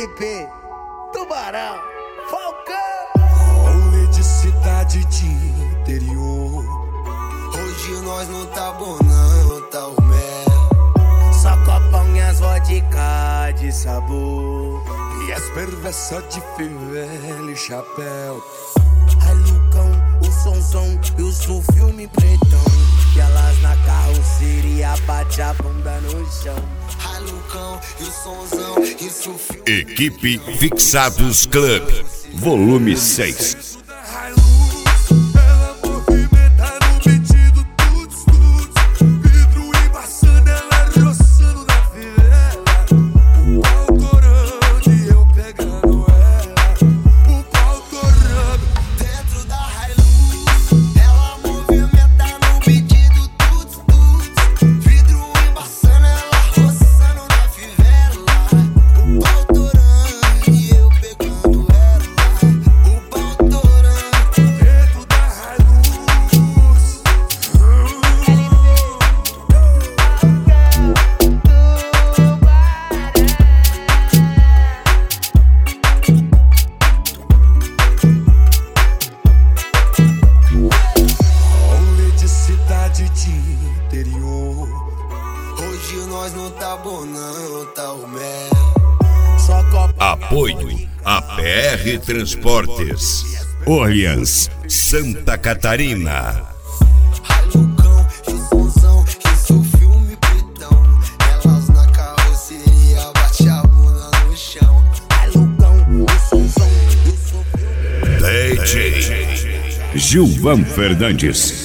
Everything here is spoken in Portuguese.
Felipe, Tubarão, Falcão. Rolê de cidade de interior. Hoje nós não tá bom não, tá o mel. Só copão e as vodka de sabor. E as perversas de fivela e chapéu. Ai Lucão, o sonzão e o filme pretão. E elas na carroceria bate a bunda no chão. Ai Lucão e o sonzão e o filme. Equipe Fixados Club, volume 6. Hoje nós não tá bom não, tá o mel. Apoio a PR Transportes, Orleans, Santa Catarina. Ai Lucão e o sonzão e o filme pretão. Elas na carroceria bate a bunda no chão. Ai Lucão, o sonzão e o filme. DJ Gilvan Fernandes.